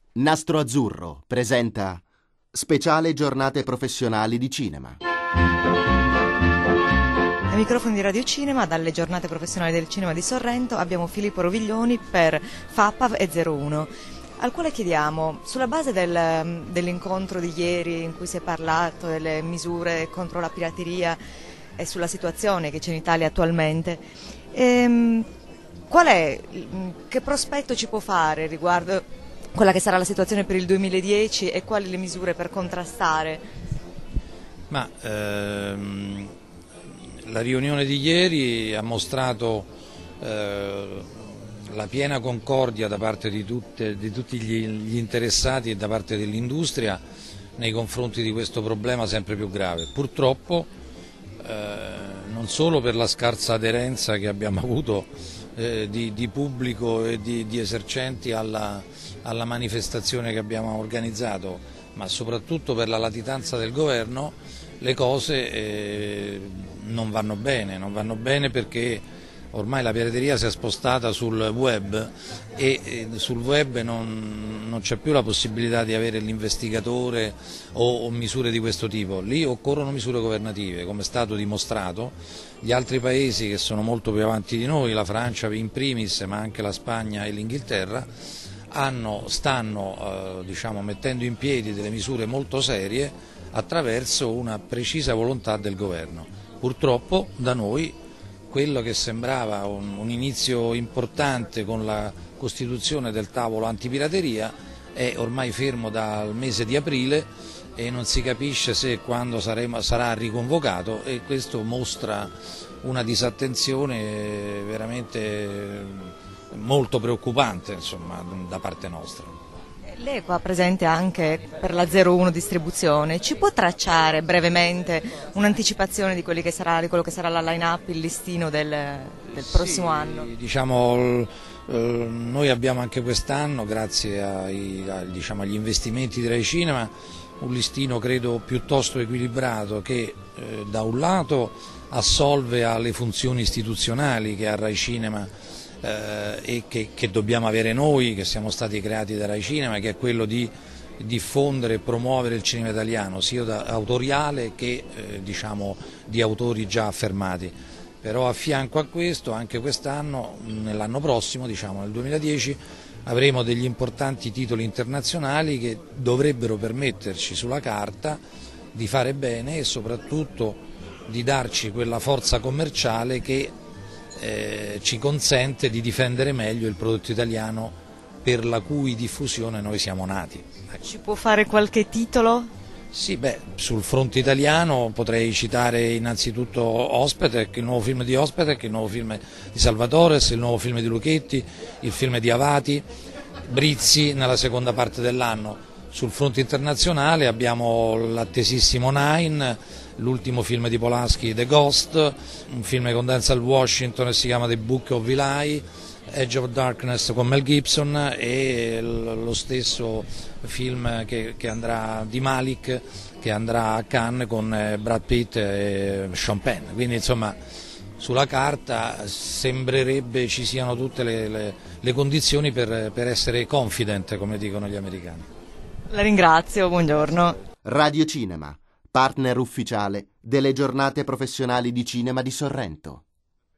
Nastro Azzurro presenta Speciale Giornate Professionali di Cinema. Ai microfoni di Radio Cinema, dalle giornate professionali del cinema di Sorrento, abbiamo Filippo Roviglioni per FAPAV e 01, al quale chiediamo, sulla base dell'incontro di ieri in cui si è parlato delle misure contro la pirateria e sulla situazione che c'è in Italia attualmente, che prospetto ci può fare riguardo quella che sarà la situazione per il 2010 e quali le misure per contrastare? La riunione di ieri ha mostrato la piena concordia da parte di tutti gli interessati e da parte dell'industria nei confronti di questo problema sempre più grave. Purtroppo non solo per la scarsa aderenza che abbiamo avuto di pubblico e di esercenti alla manifestazione che abbiamo organizzato, ma soprattutto per la latitanza del governo, le cose non vanno bene perché ormai la pirateria si è spostata sul web e sul web non c'è più la possibilità di avere l'investigatore o misure di questo tipo. Lì occorrono misure governative, come è stato dimostrato. Gli altri paesi che sono molto più avanti di noi, la Francia in primis, ma anche la Spagna e l'Inghilterra, stanno mettendo in piedi delle misure molto serie attraverso una precisa volontà del governo. Purtroppo da noi quello che sembrava un inizio importante con la costituzione del tavolo antipirateria è ormai fermo dal mese di aprile e non si capisce se e quando sarà riconvocato, e questo mostra una disattenzione veramente molto preoccupante, insomma, da parte nostra. Lei è qua presente anche per la 01 distribuzione, ci può tracciare brevemente un'anticipazione di quello che sarà la line-up, il listino del prossimo anno? Noi abbiamo anche quest'anno, grazie agli investimenti di Rai Cinema, un listino credo piuttosto equilibrato che da un lato assolve alle funzioni istituzionali che ha Rai Cinema e che dobbiamo avere noi, che siamo stati creati da Rai Cinema, che è quello di diffondere e promuovere il cinema italiano, sia da autoriale che di autori già affermati. Però a fianco a questo, anche quest'anno, nell'anno prossimo, nel 2010, avremo degli importanti titoli internazionali che dovrebbero permetterci sulla carta di fare bene e soprattutto di darci quella forza commerciale che ci consente di difendere meglio il prodotto italiano per la cui diffusione noi siamo nati. Ci può fare qualche titolo? Sì, sul fronte italiano potrei citare innanzitutto Ospetec, il nuovo film di Ospetec, il nuovo film di Salvatores, il nuovo film di Lucchetti, il film di Avati, Brizzi nella seconda parte dell'anno. Sul fronte internazionale abbiamo l'attesissimo Nine, l'ultimo film di Polanski, The Ghost, un film con Denzel Washington che si chiama The Book of Eli, Edge of Darkness con Mel Gibson e lo stesso film che andrà di Malik, che andrà a Cannes con Brad Pitt e Sean Penn. Quindi insomma sulla carta sembrerebbe ci siano tutte le condizioni per essere confident, come dicono gli americani. La ringrazio, buongiorno. Radio Cinema, partner ufficiale delle giornate professionali di cinema di Sorrento.